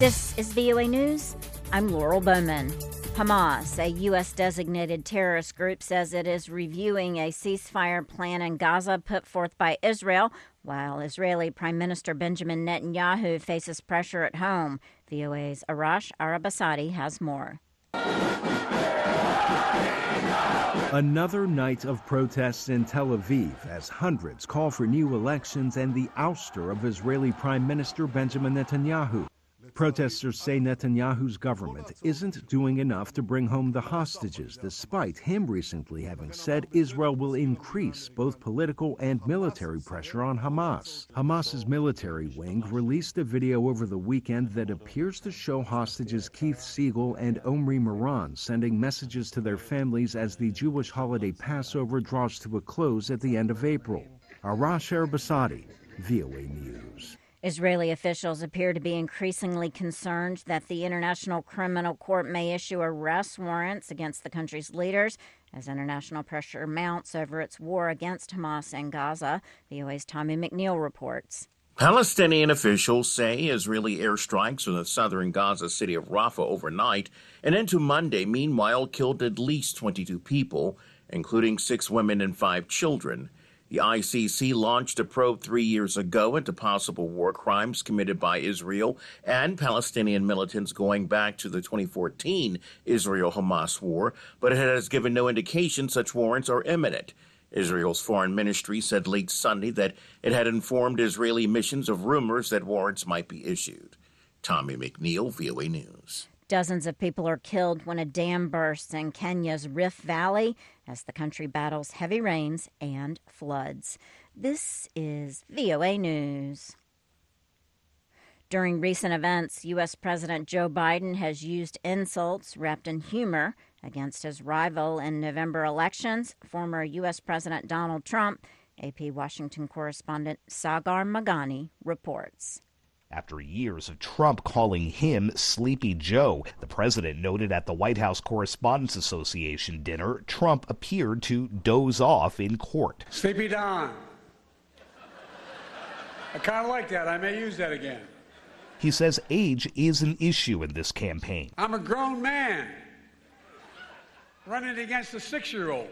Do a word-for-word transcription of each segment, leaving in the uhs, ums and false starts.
This is V O A News. I'm Laurel Bowman. Hamas, a U S-designated terrorist group, says it is reviewing a ceasefire plan in Gaza put forth by Israel, while Israeli Prime Minister Benjamin Netanyahu faces pressure at home. V O A's Arash Arabasadi has more. Another night of protests in Tel Aviv as hundreds call for new elections and the ouster of Israeli Prime Minister Benjamin Netanyahu. Protesters say Netanyahu's government isn't doing enough to bring home the hostages, despite him recently having said Israel will increase both political and military pressure on Hamas. Hamas's military wing released a video over the weekend that appears to show hostages Keith Siegel and Omri Moran sending messages to their families as the Jewish holiday Passover draws to a close at the end of April. Arash Arabasadi, V O A News. Israeli officials appear to be increasingly concerned that the International Criminal Court may issue arrest warrants against the country's leaders as international pressure mounts over its war against Hamas and Gaza. V O A's Tommy McNeil reports. Palestinian officials say Israeli airstrikes on the southern Gaza city of Rafah overnight and into Monday, meanwhile, killed at least twenty-two people, including six women and five children. The I C C launched a probe three years ago into possible war crimes committed by Israel and Palestinian militants going back to the twenty fourteen Israel-Hamas war, but it has given no indication such warrants are imminent. Israel's foreign ministry said late Sunday that it had informed Israeli missions of rumors that warrants might be issued. Tommy McNeil, V O A News. Dozens of people are killed when a dam bursts in Kenya's Rift Valley as the country battles heavy rains and floods. This is V O A News. During recent events, U S. President Joe Biden has used insults wrapped in humor against his rival in November elections, former U S. President Donald Trump. A P Washington correspondent Sagar Magani reports. After years of Trump calling him Sleepy Joe, the president noted at the White House Correspondents Association dinner, Trump appeared to doze off in court. Sleepy Don. I kind of like that. I may use that again. He says age is an issue in this campaign. I'm a grown man running against a six-year-old.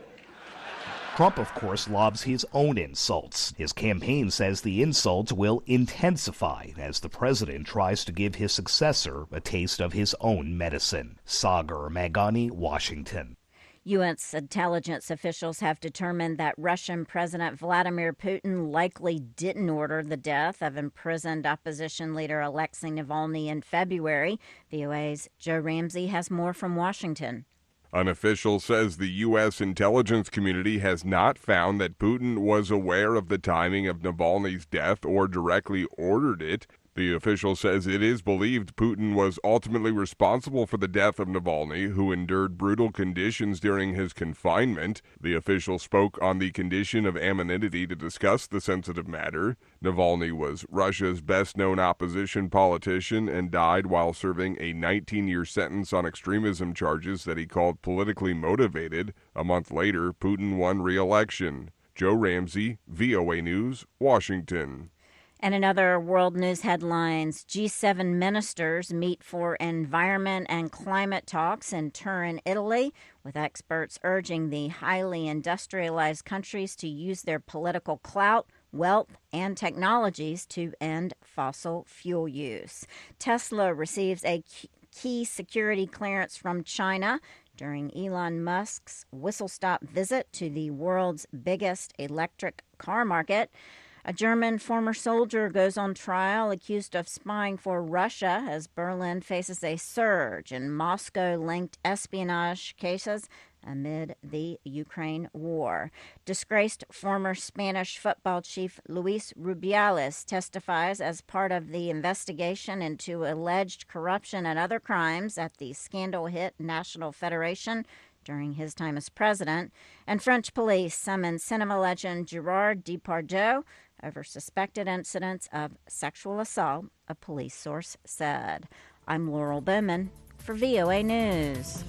Trump, of course, lobs his own insults. His campaign says the insults will intensify as the president tries to give his successor a taste of his own medicine. Sagar Magani, Washington. U S intelligence officials have determined that Russian President Vladimir Putin likely didn't order the death of imprisoned opposition leader Alexei Navalny in February. V O A's Joe Ramsey has more from Washington. An official says the U S intelligence community has not found that Putin was aware of the timing of Navalny's death or directly ordered it. The official says it is believed Putin was ultimately responsible for the death of Navalny, who endured brutal conditions during his confinement. The official spoke on the condition of anonymity to discuss the sensitive matter. Navalny was Russia's best-known opposition politician and died while serving a nineteen-year sentence on extremism charges that he called politically motivated. A month later, Putin won re-election. Joe Ramsey, V O A News, Washington. And in other world news headlines, G seven ministers meet for environment and climate talks in Turin, Italy, with experts urging the highly industrialized countries to use their political clout, wealth, and technologies to end fossil fuel use. Tesla receives a key security clearance from China during Elon Musk's whistle-stop visit to the world's biggest electric car market. A German former soldier goes on trial accused of spying for Russia as Berlin faces a surge in Moscow-linked espionage cases amid the Ukraine war. Disgraced former Spanish football chief Luis Rubiales testifies as part of the investigation into alleged corruption and other crimes at the scandal-hit National Federation during his time as president. And French police summoned cinema legend Gerard Depardieu over suspected incidents of sexual assault, a police source said. I'm Laurel Bowman for V O A News.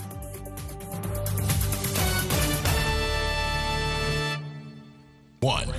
One.